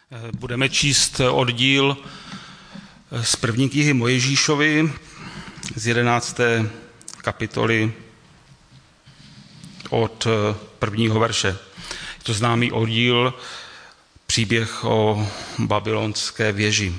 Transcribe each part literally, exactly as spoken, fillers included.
Budeme číst oddíl z první knihy Mojžíšovi z jedenácté kapitoly od prvního verše. Je to známý oddíl příběh o babylonské věži.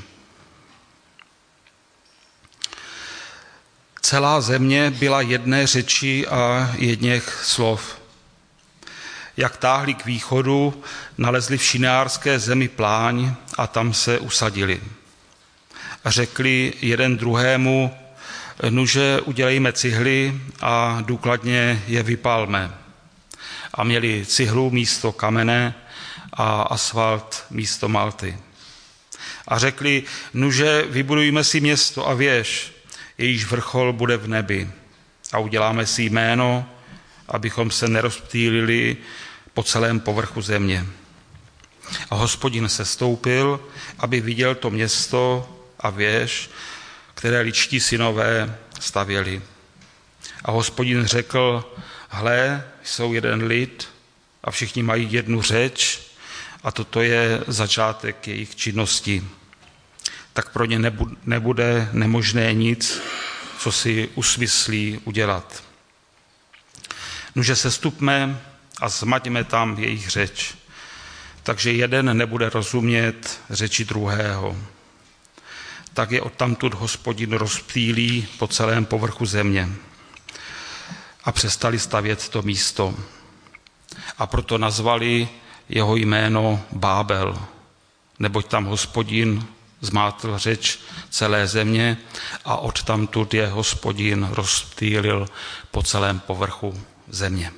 Celá země byla jedné řeči a jedněch slov. Jak táhli k východu, nalezli v šineárské zemi pláň a tam se usadili. A řekli jeden druhému, nuže udělejme cihly a důkladně je vypálme. A měli cihlu místo kamene a asfalt místo malty. A řekli, nuže vybudujme si město a věž, jejíž vrchol bude v nebi. A uděláme si jméno, abychom se nerozptýlili po celém povrchu země. A Hospodin se stoupil, aby viděl to město a věž, které ličtí synové stavěli. A Hospodin řekl, hle, jsou jeden lid a všichni mají jednu řeč a toto je začátek jejich činnosti. Tak pro ně nebude nemožné nic, co si usmyslí udělat. Nuže sestupme a zmaťme tam jejich řeč, takže jeden nebude rozumět řeči druhého. Tak je odtamtud Hospodin rozptýlí po celém povrchu země. A přestali stavět to místo. A proto nazvali jeho jméno Bábel, neboť tam Hospodin zmátl řeč celé země a odtamtud je Hospodin rozptýlil po celém povrchu země.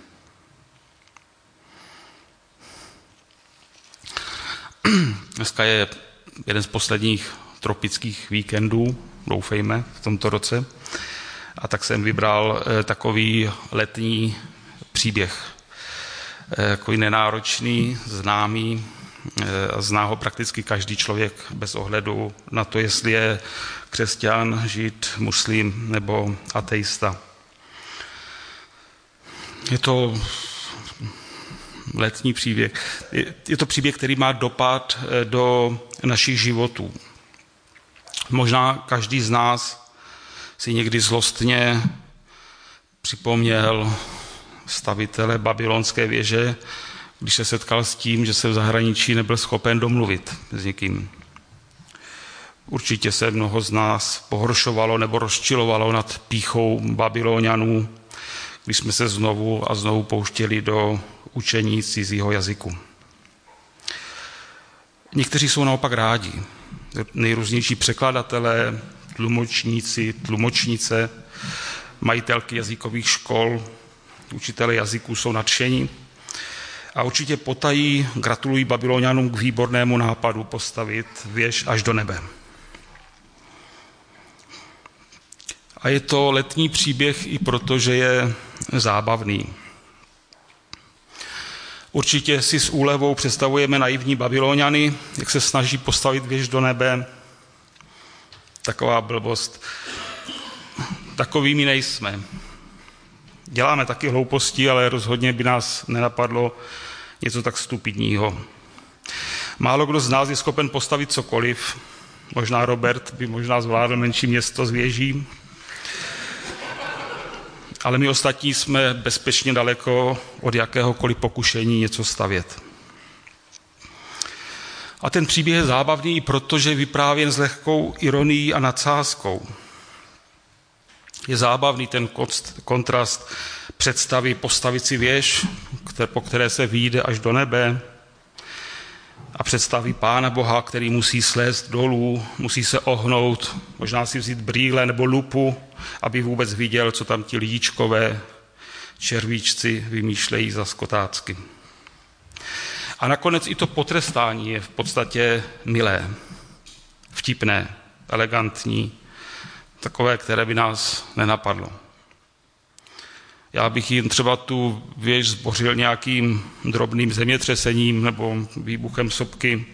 Dneska je jeden z posledních tropických víkendů, doufejme, v tomto roce. A tak jsem vybral takový letní příběh. Takový nenáročný, známý, zná ho prakticky každý člověk bez ohledu na to, jestli je křesťan, žid, muslim nebo ateista. Je to letní příběh. Je to příběh, který má dopad do našich životů. Možná každý z nás si někdy zlostně připomněl stavitele babylonské věže, když se setkal s tím, že se v zahraničí nebyl schopen domluvit s někým. Určitě se mnoho z nás pohoršovalo nebo rozčilovalo nad pýchou Babylonianů, když jsme se znovu a znovu pouštěli do učení cizího jazyku. Někteří jsou naopak rádi. Nejrůznější překladatelé, tlumočníci, tlumočnice, majitelky jazykových škol, učitelé jazyků jsou nadšení a určitě potají gratulují Babylonianům k výbornému nápadu postavit věž až do nebe. A je to letní příběh i proto, že je zábavný. Určitě si s úlevou představujeme naivní Babyloniany, jak se snaží postavit věž do nebe. Taková blbost. Takovými nejsme. Děláme taky hlouposti, ale rozhodně by nás nenapadlo něco tak stupidního. Málo kdo z nás je schopen postavit cokoliv. Možná Robert by možná zvládl menší město z věží. Ale my ostatní jsme bezpečně daleko od jakéhokoliv pokušení něco stavět. A ten příběh je zábavný, protože je vyprávěn s lehkou ironií a nadsázkou. Je zábavný ten kontrast představy postavit si věž, po které se vyjde až do nebe, a představí Pána Boha, který musí slézt dolů, musí se ohnout, možná si vzít brýle nebo lupu, aby vůbec viděl, co tam ti lidíčkové červíčci vymýšlejí za skotácky. A nakonec i to potrestání je v podstatě milé, vtipné, elegantní, takové, které by nás nenapadlo. Já bych jim třeba tu věž zbořil nějakým drobným zemětřesením nebo výbuchem sopky.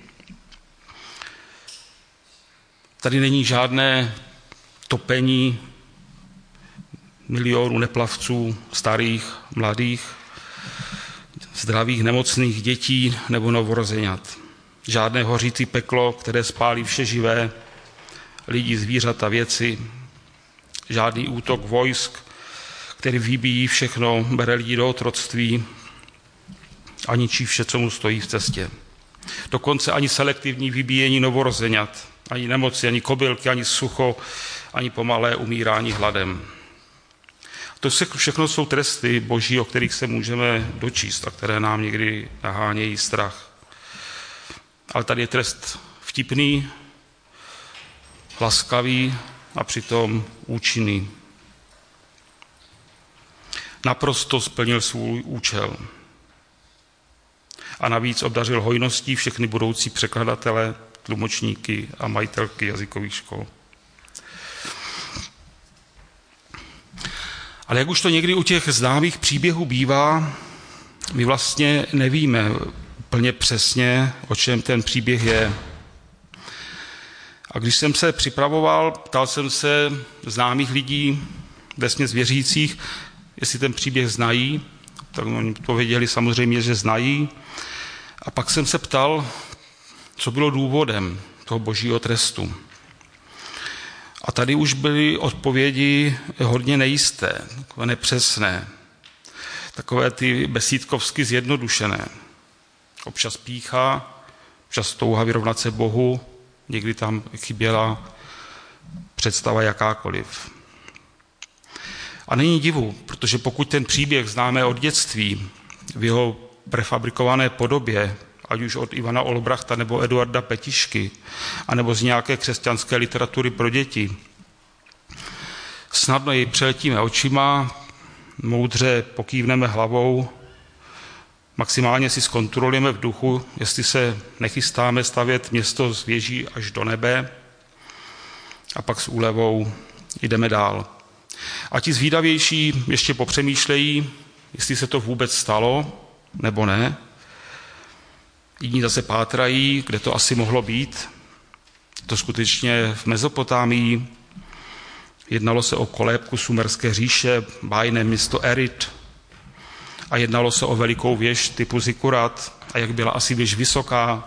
Tady není žádné topení milionů neplavců, starých, mladých, zdravých, nemocných dětí nebo novorozeňat. Žádné hořící peklo, které spálí vše živé, lidi, zvířata, věci. Žádný útok vojsk, který vybíjí všechno, bere lidi do otroctví a ničí vše, co mu stojí v cestě. Dokonce ani selektivní vybíjení novorozeňat, ani nemoci, ani kobylky, ani sucho, ani pomalé umírání hladem. To všechno jsou tresty boží, o kterých se můžeme dočíst a které nám někdy nahánějí strach. Ale tady je trest vtipný, laskavý a přitom účinný. Naprosto splnil svůj účel. A navíc obdařil hojností všechny budoucí překladatele, tlumočníky a majitelky jazykových škol. Ale jak už to někdy u těch známých příběhů bývá, my vlastně nevíme úplně přesně, o čem ten příběh je. A když jsem se připravoval, ptal jsem se známých lidí, vesměs věřících, jestli ten příběh znají, tak oni odpověděli samozřejmě, že znají. A pak jsem se ptal, co bylo důvodem toho božího trestu. A tady už byly odpovědi hodně nejisté, takové nepřesné, takové ty besídkovsky zjednodušené. Občas pýcha, občas touha vyrovnat se Bohu, někdy tam chyběla představa jakákoliv. A není divu, protože pokud ten příběh známe od dětství v jeho prefabrikované podobě, ať už od Ivana Olbrachta nebo Eduarda Petišky, anebo z nějaké křesťanské literatury pro děti, snadno ji přeletíme očima, moudře pokývneme hlavou, maximálně si zkontrolujeme v duchu, jestli se nechystáme stavět město z věží až do nebe a pak s úlevou jdeme dál. A ti zvídavější ještě popřemýšlejí, jestli se to vůbec stalo, nebo ne. Jiní zase pátrají, kde to asi mohlo být. To skutečně v Mezopotámii. Jednalo se o kolébku Sumerské říše, bájné město Erit. A jednalo se o velikou věž typu Zikurat. A jak byla asi věž vysoká.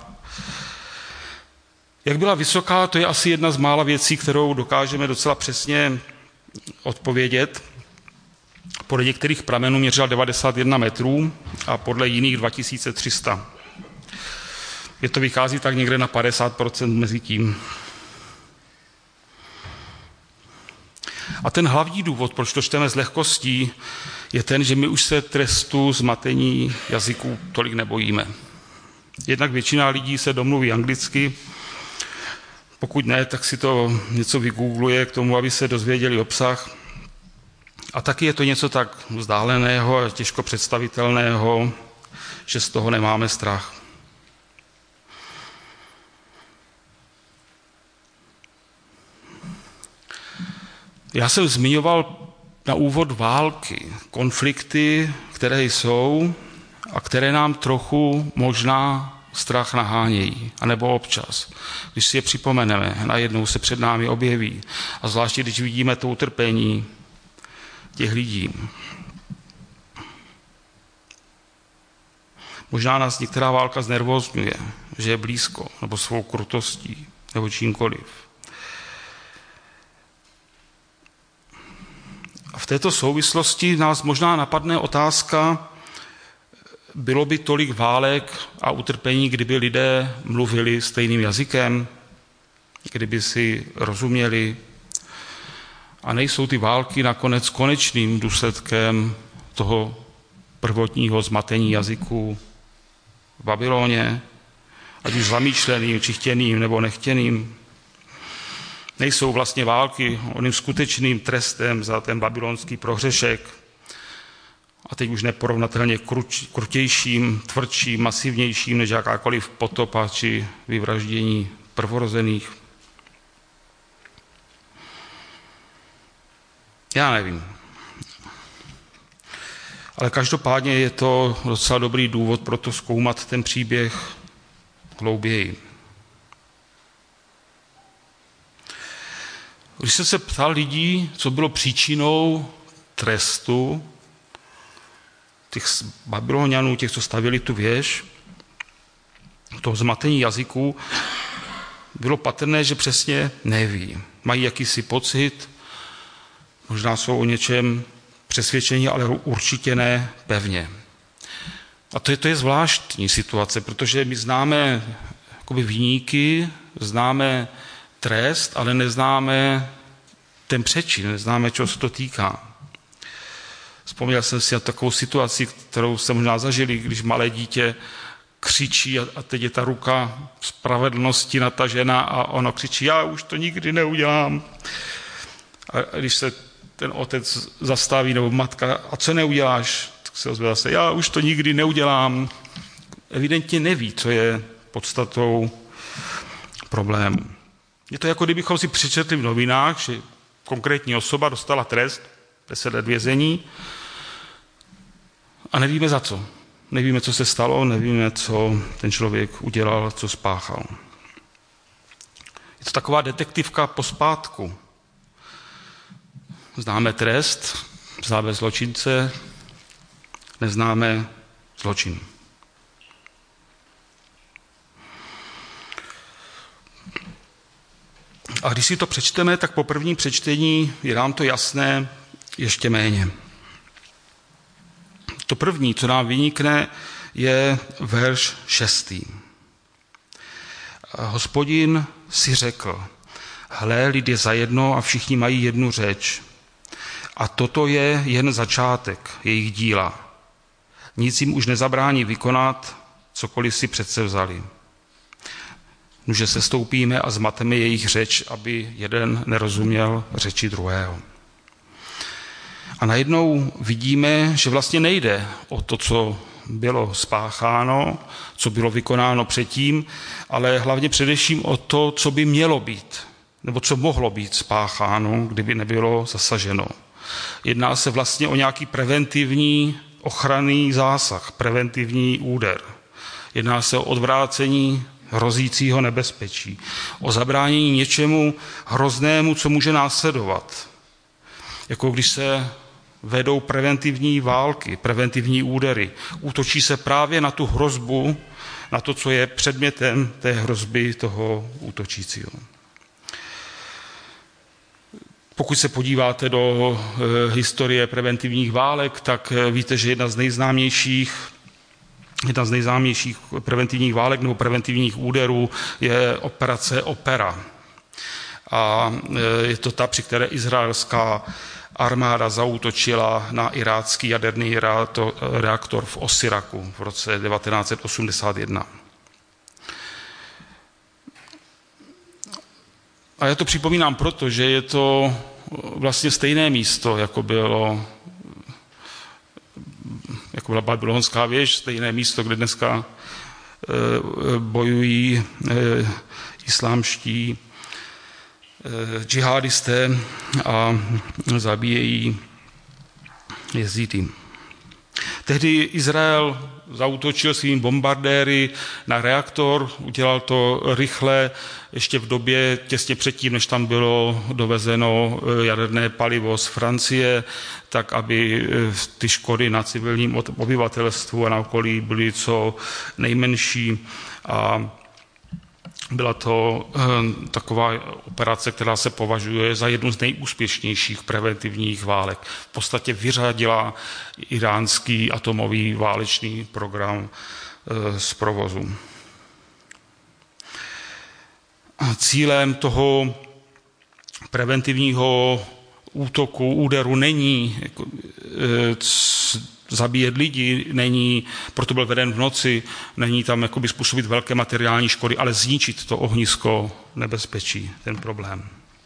Jak byla vysoká, to je asi jedna z mála věcí, kterou dokážeme docela přesně odpovědět. Podle některých pramenů měřila devadesát jedna metrů a podle jiných dva tisíce tři sta. Je to vychází tak někde na padesát procent mezi tím. A ten hlavní důvod, proč to čteme s lehkostí, je ten, že my už se trestu zmatení jazyků tolik nebojíme. Jednak většina lidí se domluví anglicky, pokud ne, tak si to něco vygoogluje k tomu, aby se dozvěděli obsah. A taky je to něco tak vzdáleného a těžko představitelného, že z toho nemáme strach. Já jsem zmiňoval na úvod války, konflikty, které jsou a které nám trochu možná strach nahánějí, anebo občas. Když si je připomeneme, najednou se před námi objeví. A zvláště, když vidíme to utrpení těch lidí. Možná nás některá válka znervózňuje, že je blízko, nebo svou krutostí, nebo čímkoliv. A v této souvislosti nás možná napadne otázka, bylo by tolik válek a utrpení, kdyby lidé mluvili stejným jazykem, kdyby si rozuměli. A nejsou ty války nakonec konečným důsledkem toho prvotního zmatení jazyků v Babyloně, ať už zamýšleným, či chtěným, nebo nechtěným. Nejsou vlastně války oným skutečným trestem za ten babylonský prohřešek a teď už neporovnatelně kruč, krutějším, tvrdším, masivnějším než jakákoliv potopa či vyvraždění prvorozených. Já nevím. Ale každopádně je to docela dobrý důvod pro to zkoumat ten příběh hlouběji. Když jsem se ptal lidí, co bylo příčinou trestu těch Babylonianů, těch, co stavěli tu věž, toho zmatení jazyků bylo patrné, že přesně neví. Mají jakýsi pocit, možná jsou o něčem přesvědčení, ale určitě ne pevně. A to je, to je zvláštní situace, protože my známe jakoby viníky, známe trest, ale neznáme ten přečin, neznáme, čeho se to týká. Vzpomněl jsem si na takovou situaci, kterou jsem možná zažili, když malé dítě křičí a teď je ta ruka spravedlnosti natažena a ono křičí, já už to nikdy neudělám. A když se ten otec zastaví, nebo matka, a co neuděláš? Tak se ozve zase, já už to nikdy neudělám. Evidentně neví, co je podstatou problému. Je to jako kdybychom si přečetli v novinách, že konkrétní osoba dostala trest, deset let vězení a nevíme za co. Nevíme, co se stalo, nevíme, co ten člověk udělal, co spáchal. Je to taková detektivka pospátku. Známe trest, známe zločince, neznáme zločin. A když si to přečteme, tak po prvním přečtení je nám to jasné ještě méně. To první, co nám vynikne, je verš šestý. Hospodin si řekl, hle, lid je zajedno a všichni mají jednu řeč. A toto je jen začátek jejich díla. Nic jim už nezabrání vykonat, cokoliv si přece vzali. Nuže se stoupíme a zmateme jejich řeč, aby jeden nerozuměl řeči druhého. A najednou vidíme, že vlastně nejde o to, co bylo spácháno, co bylo vykonáno předtím, ale hlavně především o to, co by mělo být, nebo co mohlo být spácháno, kdyby nebylo zasaženo. Jedná se vlastně o nějaký preventivní ochranný zásah, preventivní úder. Jedná se o odvrácení hrozícího nebezpečí, o zabránění něčemu hroznému, co může následovat. Jako když se vedou preventivní války, preventivní údery. Útočí se právě na tu hrozbu, na to, co je předmětem té hrozby toho útočícího. Pokud se podíváte do e, historie preventivních válek, tak e, víte, že jedna z nejznámějších Jedna z nejznámějších preventivních válek nebo preventivních úderů je operace Opera. A je to ta, při které izraelská armáda zaútočila na irácký jaderný reaktor v Osiraku v roce devatenáct set osmdesát jedna. A já to připomínám proto, že je to vlastně stejné místo, jako bylo jako byla babylonská věž, stejné místo, kde dneska e, bojují e, islámští e, džihadisté a zabíjejí jezídy. Tehdy Izrael zaútočil svými bombardéry na reaktor, udělal to rychle, ještě v době těsně předtím, než tam bylo dovezeno jaderné palivo z Francie, tak aby ty škody na civilním obyvatelstvu a na okolí byly co nejmenší. A byla to taková operace, která se považuje za jednu z nejúspěšnějších preventivních válek. V podstatě vyřadila iránský atomový válečný program z provozu. Cílem toho preventivního útoku, úderu není jako, e, c, zabíjet lidi, není, proto byl veden v noci, není tam jakoby způsobit velké materiální škody, ale zničit to ohnisko nebezpečí, ten problém.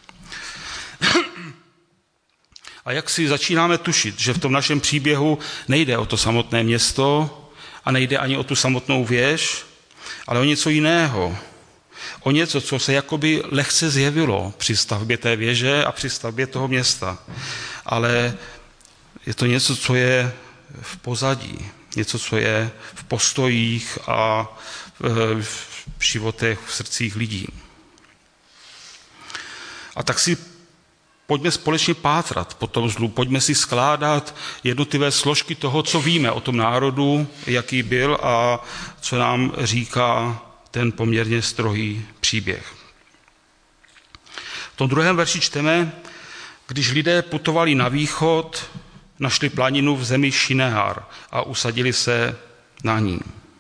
A jak si začínáme tušit, že v tom našem příběhu nejde o to samotné město a nejde ani o tu samotnou věž, ale o něco jiného. O něco, co se jakoby lehce zjevilo při stavbě té věže a při stavbě toho města. Ale je to něco, co je v pozadí, něco, co je v postojích a v životech, v srdcích lidí. A tak si pojďme společně pátrat po tom zlu, pojďme si skládat jednotlivé složky toho, co víme o tom národu, jaký byl a co nám říká ten poměrně strohý příběh. V tom druhém verši čteme, když lidé putovali na východ, našli planinu v zemi Šinear a usadili se na ní.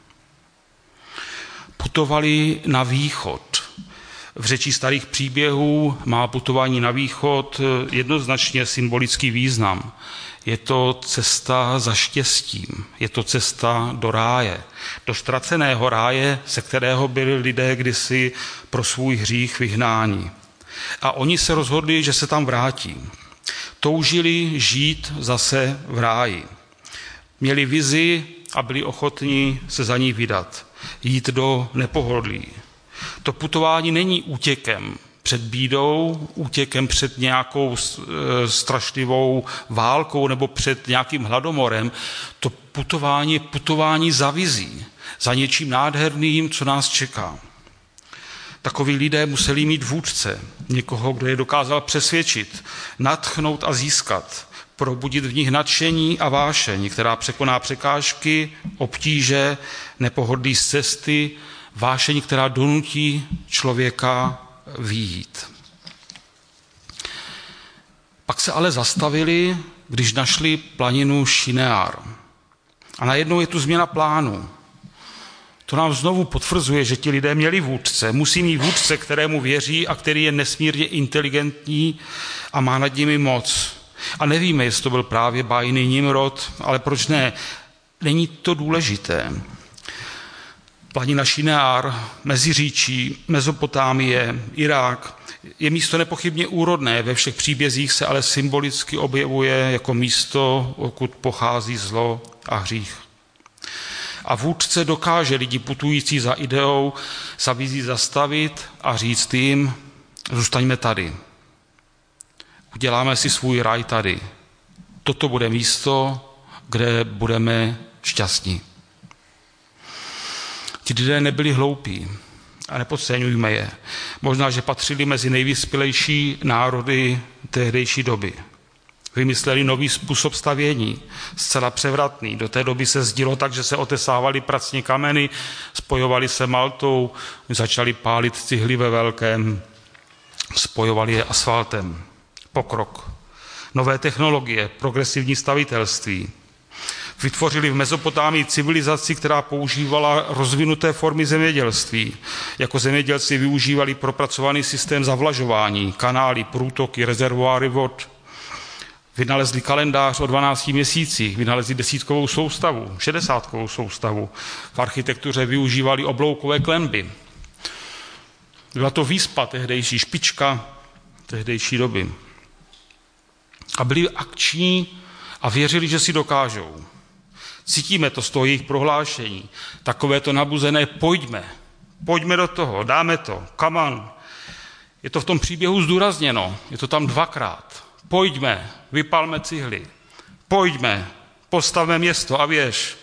Putovali na východ. V řeči starých příběhů má putování na východ jednoznačně symbolický význam. Je to cesta za štěstím, je to cesta do ráje, do ztraceného ráje, ze kterého byli lidé kdysi pro svůj hřích vyhnáni. A oni se rozhodli, že se tam vrátí. Toužili žít zase v ráji. Měli vizi a byli ochotní se za ní vydat, jít do nepohodlí. To putování není útěkem před bídou, útěkem před nějakou strašlivou válkou nebo před nějakým hladomorem. To putování je putování za vizí, za něčím nádherným, co nás čeká. Takoví lidé museli mít vůdce, někoho, kdo je dokázal přesvědčit, nadchnout a získat, probudit v nich nadšení a vášeň, která překoná překážky, obtíže, nepohodlí z cesty, vášeň, která donutí člověka vyjít. Pak se ale zastavili, když našli planinu Šinear. A najednou je tu změna plánu. To nám znovu potvrzuje, že ti lidé měli vůdce. Musí mít vůdce, kterému věří a který je nesmírně inteligentní a má nad nimi moc. A nevíme, jestli to byl právě bájný Nimrod, ale proč ne? Není to důležité. Planina Šinear, Meziříčí, Mezopotámie, Irák je místo nepochybně úrodné, ve všech příbězích se ale symbolicky objevuje jako místo, odkud pochází zlo a hřích. A vůdce dokáže lidi putující za ideou, za vizí zastavit a říct jim, zůstaňme tady. Uděláme si svůj raj tady. Toto bude místo, kde budeme šťastní. Ti lidé nebyli hloupí a nepodceňujme je. Možná, že patřili mezi nejvyspělejší národy tehdejší doby. Vymysleli nový způsob stavění, zcela převratný. Do té doby se zdilo tak, že se otesávaly pracně kameny, spojovali se maltou, začali pálit cihly ve velkém, spojovali je asfaltem. Pokrok. Nové technologie, progresivní stavitelství. Vytvořili v Mezopotámii civilizaci, která používala rozvinuté formy zemědělství. Jako zemědělci využívali propracovaný systém zavlažování, kanály, průtoky, rezervoáry vod. Vynalezli kalendář o dvanácti měsících, vynalezli desítkovou soustavu, šedesátkovou soustavu. V architektuře využívali obloukové klenby. Byla to výspa tehdejší, špička tehdejší doby. A byli akční a věřili, že si dokážou. Cítíme to z toho jejich prohlášení. Takové to nabuzené, pojďme, pojďme do toho, dáme to, come on. Je to v tom příběhu zdůrazněno, je to tam dvakrát. Pojďme, vypalme cihly, pojďme, postavme město a věž.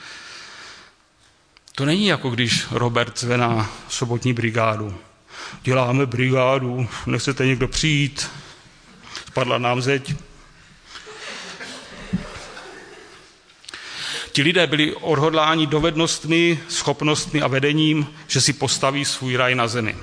To není jako když Robert zve na sobotní brigádu. Děláme brigádu, nechcete někdo přijít, spadla nám zeď. Ti lidé byli odhodláni dovednostmi, schopnostmi a vedením, že si postaví svůj raj na zemi.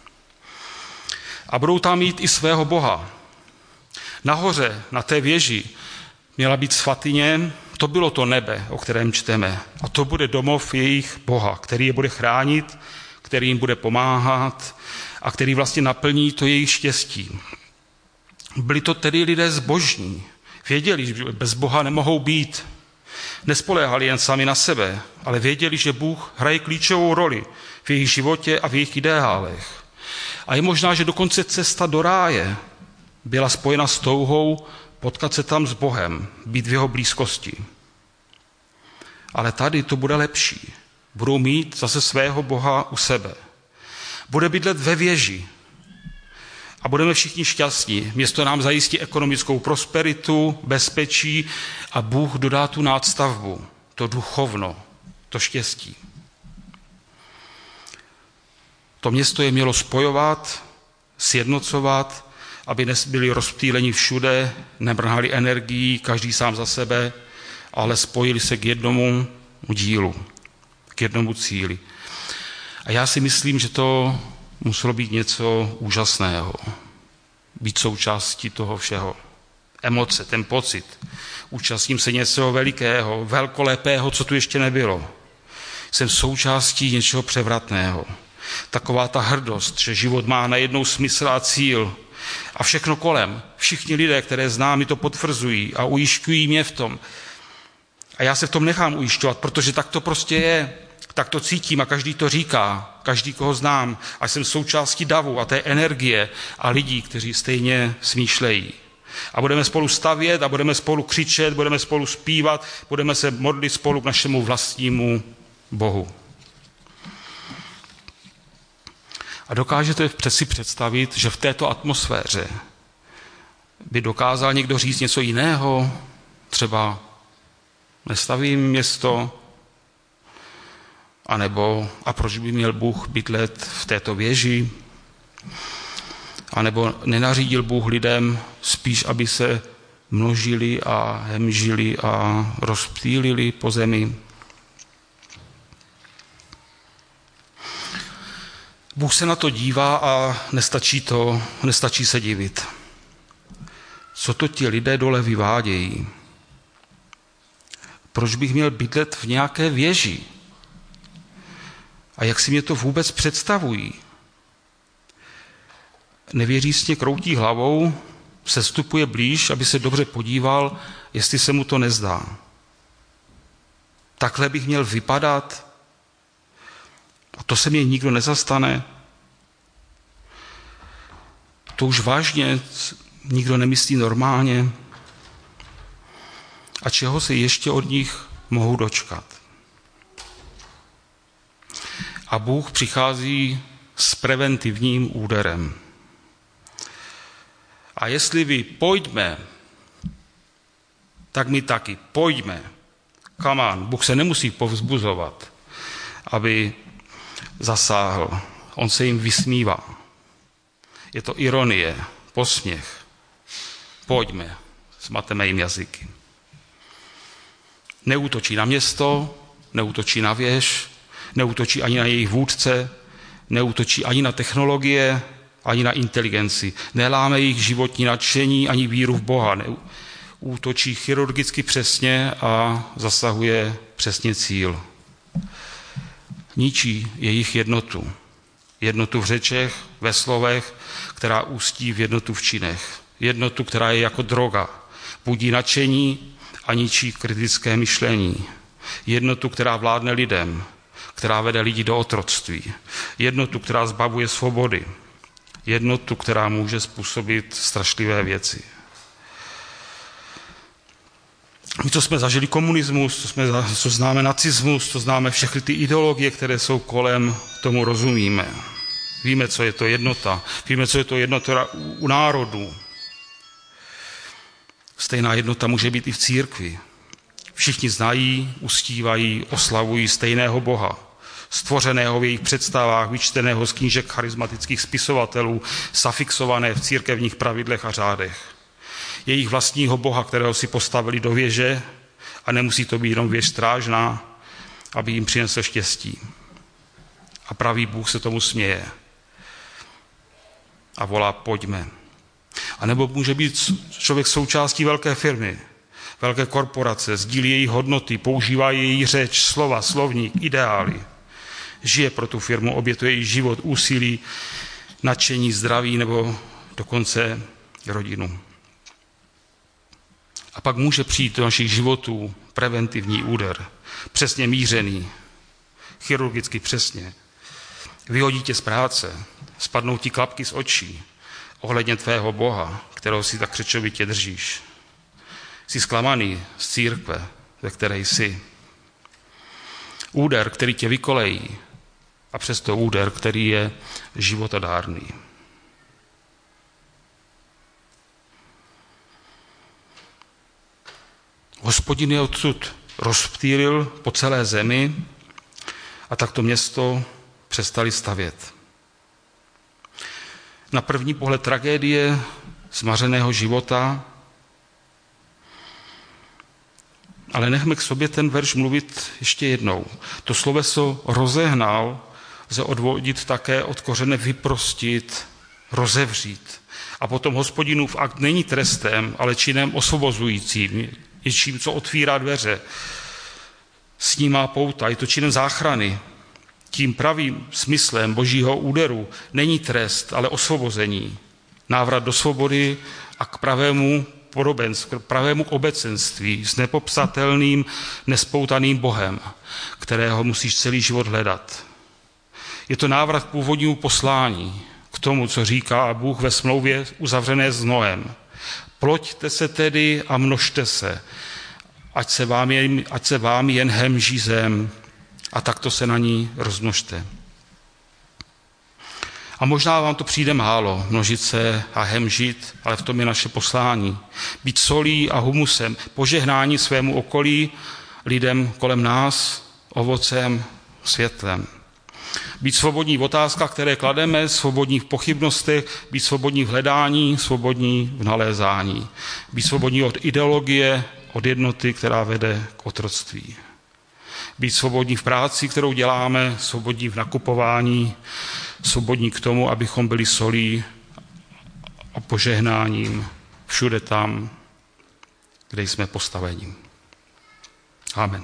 A budou tam mít i svého Boha. Nahoře, na té věži, měla být svatyně, to bylo to nebe, o kterém čteme. A to bude domov jejich Boha, který je bude chránit, který jim bude pomáhat a který vlastně naplní to jejich štěstí. Byli to tedy lidé zbožní. Věděli, že bez Boha nemohou být. Nespoléhali jen sami na sebe, ale věděli, že Bůh hraje klíčovou roli v jejich životě a v jejich ideálech. A je možná, že dokonce cesta do ráje byla spojena s touhou potkat se tam s Bohem, být v jeho blízkosti. Ale tady to bude lepší. Budou mít zase svého Boha u sebe. Bude bydlet ve věži. A budeme všichni šťastní. Město nám zajistí ekonomickou prosperitu, bezpečí a Bůh dodá tu nástavbu, to duchovno, to štěstí. To město je mělo spojovat, sjednocovat, aby nebyli rozptýleni všude, nemrhali energií, každý sám za sebe, ale spojili se k jednomu dílu, k jednomu cíli. A já si myslím, že to muselo být něco úžasného. Být součástí toho všeho. Emoce, ten pocit. Účastním se něco velikého, velkolepého, co tu ještě nebylo. Jsem součástí něčeho převratného. Taková ta hrdost, že život má najednou smysl a cíl. A všechno kolem, všichni lidé, které znám, mi to potvrzují a ujišťují mě v tom. A já se v tom nechám ujišťovat, protože tak to prostě je. Tak to cítím a každý to říká, každý, koho znám. A jsem součástí davu a té energie a lidí, kteří stejně smýšlejí. A budeme spolu stavět a budeme spolu křičet, budeme spolu zpívat, budeme se modlit spolu k našemu vlastnímu Bohu. A dokážete si představit, že v této atmosféře by dokázal někdo říct něco jiného? Třeba nestavím město, anebo a proč by měl Bůh bydlet v této věži? A nebo nenařídil Bůh lidem spíš, aby se množili a hemžili a rozptýlili po zemi? Bůh se na to dívá a nestačí to, nestačí se divit. Co to ti lidé dole vyvádějí? Proč bych měl bydlet v nějaké věži? A jak si mě to vůbec představují? Nevěřícně kroutí hlavou, sestupuje blíž, aby se dobře podíval, jestli se mu to nezdá. Takhle bych měl vypadat? A to se mě nikdo nezastane? To už vážně nikdo nemyslí normálně? A čeho se ještě od nich mohu dočkat? A Bůh přichází s preventivním úderem. A jestli vy pojďme, tak my taky pojďme. Come on, Bůh se nemusí povzbuzovat, aby zasáhl. On se jim vysmívá. Je to ironie, posměch. Pojďme, zmateme jim jazyky. Neútočí na město, neútočí na věž, neútočí ani na jejich vůdce, neútočí ani na technologie, ani na inteligenci. Neláme jejich životní nadšení, ani víru v Boha. Útočí chirurgicky přesně a zasahuje přesně cíl. Ničí jejich jednotu. Jednotu v řečech, ve slovech, která ústí v jednotu v činech. Jednotu, která je jako droga. Budí nadšení a ničí kritické myšlení. Jednotu, která vládne lidem, která vede lidi do otroctví. Jednotu, která zbavuje svobody. Jednotu, která může způsobit strašlivé věci. My, co jsme zažili komunismus, co, jsme, co známe nacismus, co známe všechny ty ideologie, které jsou kolem, tomu rozumíme. Víme, co je to jednota. Víme, co je to jednota u národů. Stejná jednota může být i v církvi. Všichni znají, uctívají, oslavují stejného Boha, stvořeného v jejich představách, vyčteného z knížek charismatických spisovatelů, zafixované v církevních pravidlech a řádech. Jejich vlastního Boha, kterého si postavili do věže, a nemusí to být jenom věž strážná, aby jim přinesl štěstí. A pravý Bůh se tomu směje a volá pojďme. A nebo může být člověk součástí velké firmy, velké korporace, sdílí její hodnoty, používá její řeč, slova, slovník, ideály. Žije pro tu firmu, obětuje její život, úsilí, nadšení, zdraví nebo dokonce rodinu. A pak může přijít do našich životů preventivní úder, přesně mířený, chirurgicky přesně. Vyhodí tě z práce, spadnou ti klapky z očí ohledně tvého Boha, kterého si tak křečovitě držíš. Jsi zklamaný z církve, ve které jsi. Úder, který tě vykolejí, a přesto úder, který je životadárný. Hospodin je odsud rozptýlil po celé zemi a tak to město přestali stavět. Na první pohled tragédie zmařeného života, ale nechme k sobě ten verš mluvit ještě jednou. To sloveso rozehnal lze odvodit také od kořene vyprostit, rozevřít. A potom Hospodinův akt není trestem, ale činem osvobozujícím, něčím, co otvírá dveře, snímá pouta, je to činem záchrany. Tím pravým smyslem božího úderu není trest, ale osvobození. Návrat do svobody a k pravému podobenství, k pravému obecenství s nepopsatelným, nespoutaným Bohem, kterého musíš celý život hledat. Je to návrat k původnímu poslání, k tomu, co říká Bůh ve smlouvě uzavřené s Noem. Ploďte se tedy a množte se, ať se vám jen, ať se vám jen hemží zem, a takto se na ní rozmnožte. A možná vám to přijde málo, množit se a hemžit, ale v tom je naše poslání. Být solí a humusem, požehnání svému okolí, lidem kolem nás, ovocem, světlem. Být svobodní v otázkách, které klademe, svobodní v pochybnostech, být svobodní v hledání, svobodní v nalézání. Být svobodní od ideologie, od jednoty, která vede k otroctví. Být svobodní v práci, kterou děláme, svobodní v nakupování, svobodní k tomu, abychom byli solí a požehnáním všude tam, kde jsme postaveni. Amen.